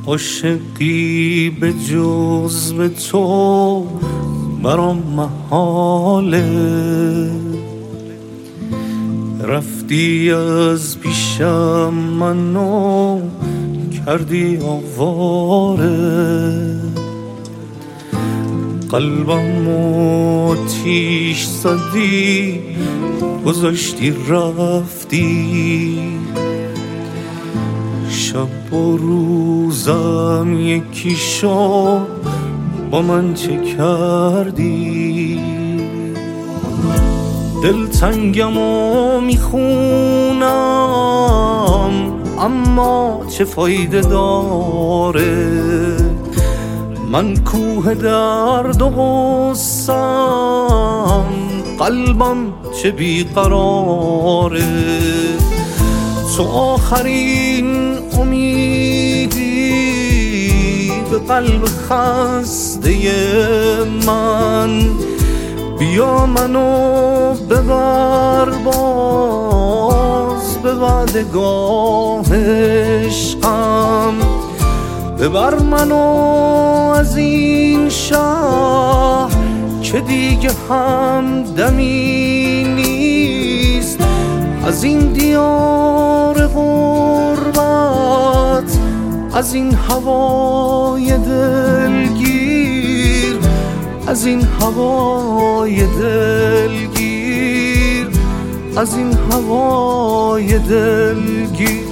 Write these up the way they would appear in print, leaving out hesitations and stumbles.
عاشقی به جز به تو برام محاله، رفتی از پیشم منو کردی آواره، قلبم آتیش زدی گذاشتی رفتی، شب و روزم یکی شد با من چه کردی، دلتنگم و میخونم اما چه فایده داره، من کوه درد و غصه‌ام، قلبم چه بیقراره، تو آخرین امیدی به قلب خسته من، بیا منو ببر باز به وعدگاه عشقم، ببر منو از این شهر که دیگه همدمی نیست، از این دیار غربت، از این هوای دلگیر، از این هوای دلگیر، از این هوای دلگیر.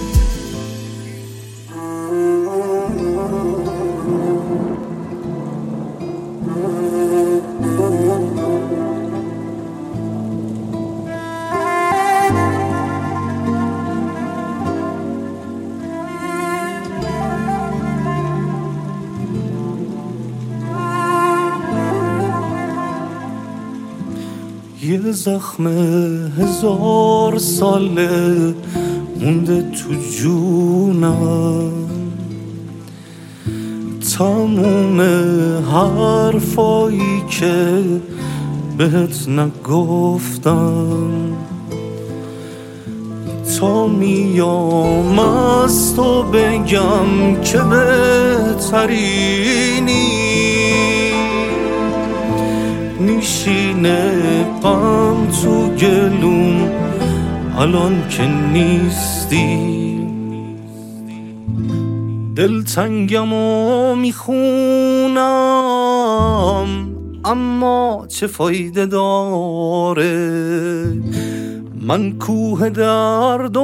یه زخم 1000 ساله مونده تو جونم، تموم حرفایی که بهت نگفتم، تا میام از تو بگم که بهترینی، نشینه غم تو گلوم الان که نیستی، دلتنگم و میخونم اما چه فایده داره، من کوه درد و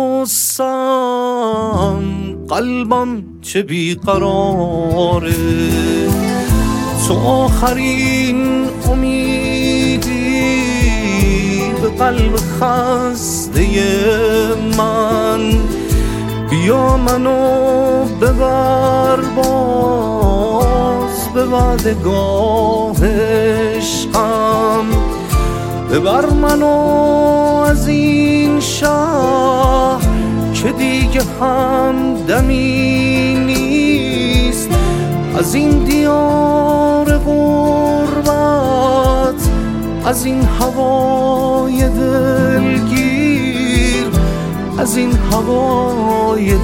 غصه‌ام، قلبم چه بیقراره، تو آخرین امیدی به قلب خسته من، بیا منو ببر باز به وعدگاه عشقم، ببر منو از این شهر که دیگه همدمی نیست، از این دیار غربت، از این هوای دلگیر، از این هوای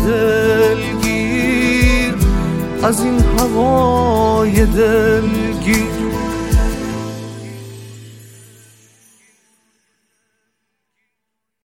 دلگیر، از این هوای دلگیر.